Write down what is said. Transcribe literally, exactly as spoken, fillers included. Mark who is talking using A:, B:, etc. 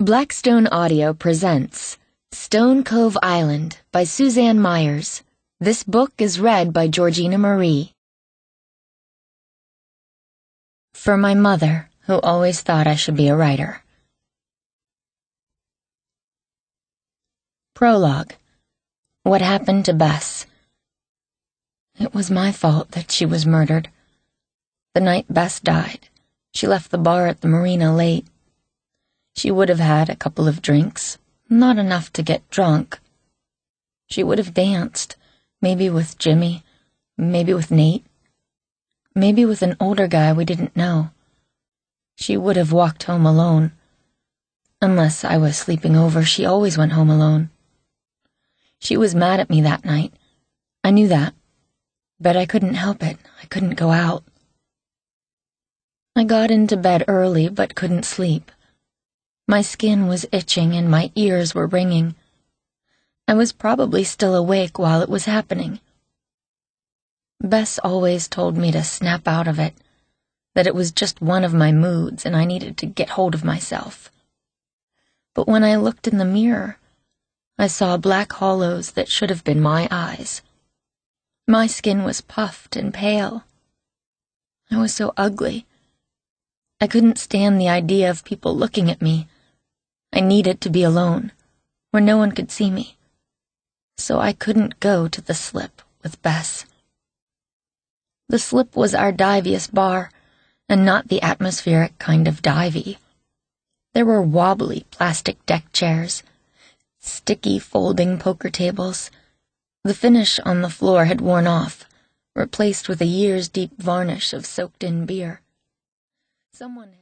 A: Blackstone Audio presents Stone Cove Island by Suzanne Myers. This book is read by Georgina Marie. For my mother, who always thought I should be a writer. Prologue. What happened to Bess? It was my fault that she was murdered. The night Bess died, she left the bar at the marina late. She would have had a couple of drinks, not enough to get drunk. She would have danced, maybe with Jimmy, maybe with Nate, maybe with an older guy we didn't know. She would have walked home alone. Unless I was sleeping over, she always went home alone. She was mad at me that night. I knew that. But I couldn't help it. I couldn't go out. I got into bed early but couldn't sleep. My skin was itching and my ears were ringing. I was probably still awake while it was happening. Bess always told me to snap out of it, that it was just one of my moods and I needed to get hold of myself. But when I looked in the mirror, I saw black hollows that should have been my eyes. My skin was puffed and pale. I was so ugly. I couldn't stand the idea of people looking at me. I needed to be alone, where no one could see me. So I couldn't go to the Slip with Bess. The Slip was our diviest bar, and not the atmospheric kind of divey. There were wobbly plastic deck chairs, sticky folding poker tables. The finish on the floor had worn off, replaced with a year's deep varnish of soaked-in beer. Someone